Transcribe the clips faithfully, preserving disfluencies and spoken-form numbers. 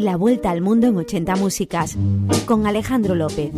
La vuelta al mundo en ochenta músicas, con Alejandro López.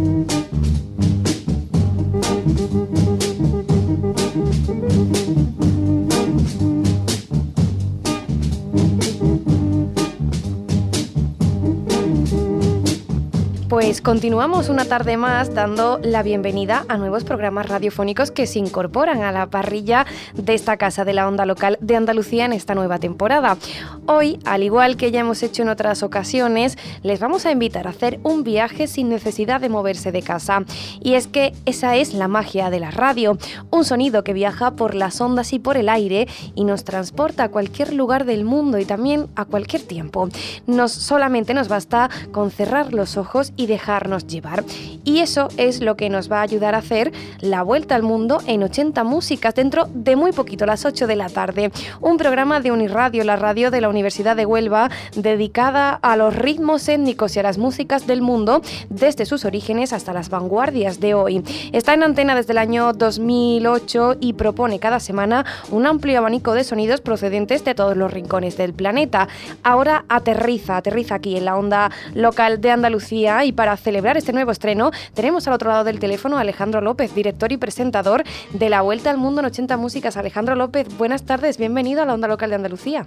Pues continuamos una tarde más dando la bienvenida a nuevos programas radiofónicos que se incorporan a la parrilla de esta casa de la onda local de Andalucía en esta nueva temporada. Hoy, al igual que ya hemos hecho en otras ocasiones, les vamos a invitar a hacer un viaje sin necesidad de moverse de casa. Y es que esa es la magia de la radio, un sonido que viaja por las ondas y por el aire y nos transporta a cualquier lugar del mundo y también a cualquier tiempo. Nos, solamente nos basta con cerrar los ojos y dejarnos llevar. Y eso es lo que nos va a ayudar a hacer la vuelta al mundo en ochenta músicas dentro de muy poquito, las ocho de la tarde. Un programa de Unirradio, la radio de la Universidad de Huelva, dedicada a los ritmos étnicos y a las músicas del mundo desde sus orígenes hasta las vanguardias de hoy. Está en antena desde el año dos mil ocho y propone cada semana un amplio abanico de sonidos procedentes de todos los rincones del planeta. Ahora aterriza, aterriza aquí en la onda local de Andalucía. Y para celebrar este nuevo estreno tenemos al otro lado del teléfono a Alejandro López, director y presentador de La Vuelta al Mundo en ochenta músicas. Alejandro López, buenas tardes, bienvenido a la onda local de Andalucía.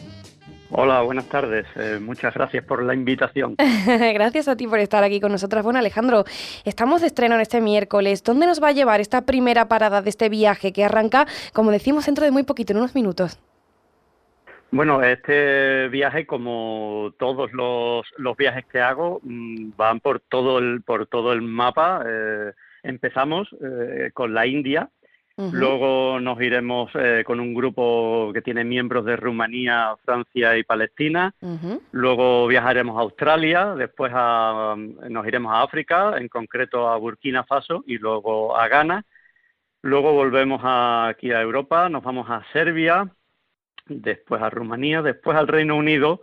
Hola, buenas tardes. Eh, muchas gracias por la invitación. Gracias a ti por estar aquí con nosotras. Bueno, Alejandro, estamos de estreno en este miércoles. ¿Dónde nos va a llevar esta primera parada de este viaje que arranca, como decimos, dentro de muy poquito, en unos minutos? Bueno, este viaje, como todos los, los viajes que hago, mmm, van por todo el por todo el mapa. Eh, empezamos eh, con la India, uh-huh. Luego nos iremos eh, con un grupo que tiene miembros de Rumanía, Francia y Palestina. Uh-huh. Luego viajaremos a Australia, después a, nos iremos a África, en concreto a Burkina Faso y luego a Ghana. Luego volvemos a, aquí a Europa, nos vamos a Serbia, después a Rumanía, después al Reino Unido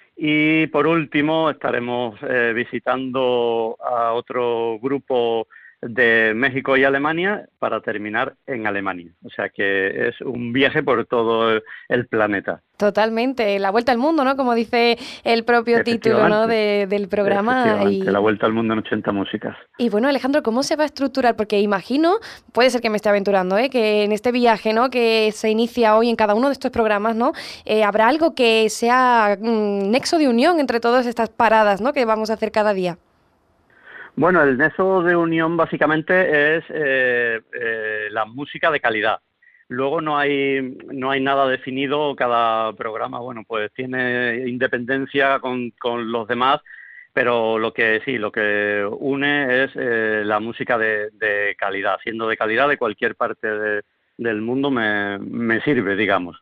y por último estaremos eh, visitando a otro grupo de México y Alemania para terminar en Alemania. O sea que es un viaje por todo el, el planeta. Totalmente, la vuelta al mundo, ¿no? Como dice el propio título, ¿no? de, del programa. Y la vuelta al mundo en ochenta músicas. Y bueno, Alejandro, ¿cómo se va a estructurar? Porque imagino, puede ser que me esté aventurando, ¿eh? Que en este viaje, ¿no? Que se inicia hoy en cada uno de estos programas, ¿no? Eh, habrá algo que sea un nexo de unión entre todas estas paradas, ¿no? Que vamos a hacer cada día. Bueno, el nexo de unión básicamente es eh, eh, la música de calidad. Luego no hay no hay nada definido, cada programa, bueno, pues tiene independencia con, con los demás, pero lo que sí, lo que une es eh, la música de, de calidad. Siendo de calidad de cualquier parte de, del mundo me, me sirve, digamos.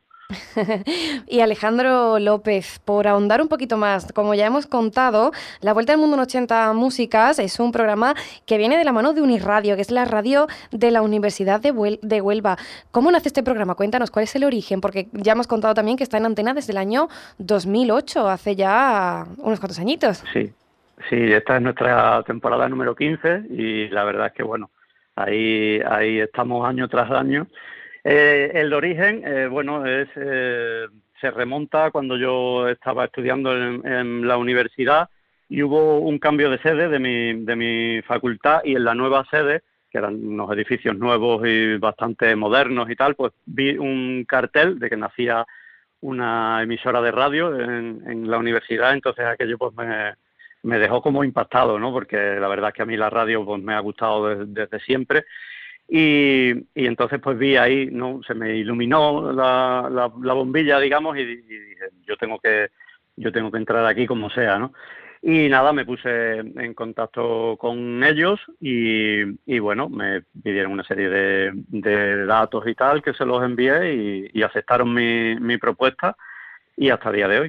Y Alejandro López, por ahondar un poquito más, como ya hemos contado, La Vuelta al Mundo en ochenta músicas es un programa que viene de la mano de Unirradio, que es la radio de la Universidad de, Huel- de Huelva. ¿Cómo nace este programa? Cuéntanos, ¿cuál es el origen? Porque ya hemos contado también que está en antena desde el año dos mil ocho, hace ya unos cuantos añitos. Sí, sí, esta es nuestra temporada número quince y la verdad es que, bueno, ahí, ahí estamos año tras año. Eh, el origen, eh, bueno, es eh, se remonta cuando yo estaba estudiando en, en la universidad y hubo un cambio de sede de mi, de mi facultad y en la nueva sede, que eran unos edificios nuevos y bastante modernos y tal, pues vi un cartel de que nacía una emisora de radio en, en la universidad, entonces aquello pues me, me dejó como impactado, ¿no? Porque la verdad es que a mí la radio pues me ha gustado desde, desde siempre. Y, y entonces pues vi ahí, no, se me iluminó la, la, la bombilla, digamos, y, y dije, yo tengo que yo tengo que entrar aquí como sea, ¿no? Y nada, me puse en contacto con ellos y, y bueno, me pidieron una serie de, de datos y tal, que se los envié y, y aceptaron mi, mi propuesta y hasta el día de hoy.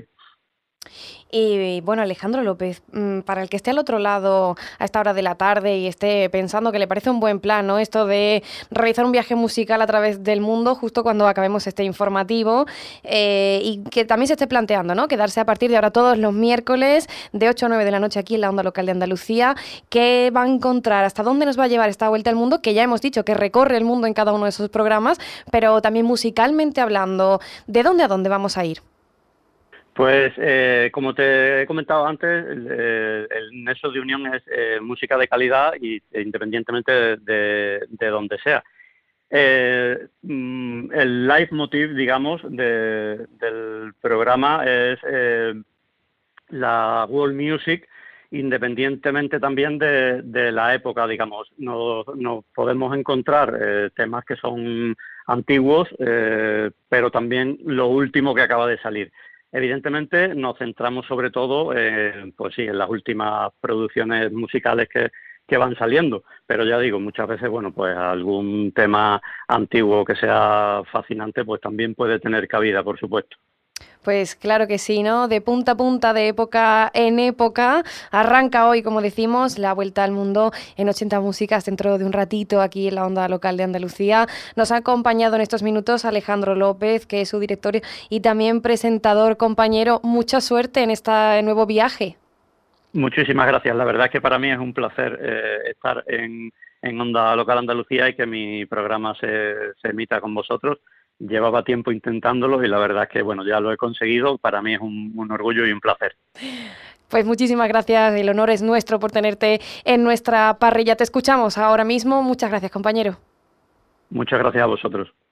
Y bueno, Alejandro López, para el que esté al otro lado a esta hora de la tarde y esté pensando que le parece un buen plan, ¿no? Esto de realizar un viaje musical a través del mundo justo cuando acabemos este informativo eh, y que también se esté planteando, ¿no? Quedarse a partir de ahora todos los miércoles de ocho a nueve de la noche aquí en la onda local de Andalucía. ¿Qué va a encontrar? ¿Hasta dónde nos va a llevar esta vuelta al mundo? Que ya hemos dicho que recorre el mundo en cada uno de esos programas, pero también musicalmente hablando, ¿de dónde a dónde vamos a ir? Pues eh, como te he comentado antes, el, eh, el nexo de unión es eh, música de calidad y e independientemente de, de, de donde sea. Eh, mm, el leitmotiv, digamos, de, del programa es eh, la world music, independientemente también de, de la época, digamos. Nos, nos podemos encontrar eh, temas que son antiguos, eh, pero también lo último que acaba de salir. Evidentemente nos centramos sobre todo eh, pues sí, en las últimas producciones musicales que, que van saliendo, pero ya digo, muchas veces, bueno, pues algún tema antiguo que sea fascinante, pues también puede tener cabida, por supuesto. Pues claro que sí, ¿no? De punta a punta, de época en época. Arranca hoy, como decimos, la vuelta al mundo en ochenta músicas dentro de un ratito aquí en la onda local de Andalucía. Nos ha acompañado en estos minutos Alejandro López, que es su director y también presentador. Compañero, mucha suerte en este nuevo viaje. Muchísimas gracias. La verdad es que para mí es un placer eh, estar en, en Onda Local Andalucía y que mi programa se, se emita con vosotros. Llevaba tiempo intentándolo y la verdad es que, bueno, ya lo he conseguido. Para mí es un, un orgullo y un placer. Pues muchísimas gracias. El honor es nuestro por tenerte en nuestra parrilla. Te escuchamos ahora mismo. Muchas gracias, compañero. Muchas gracias a vosotros.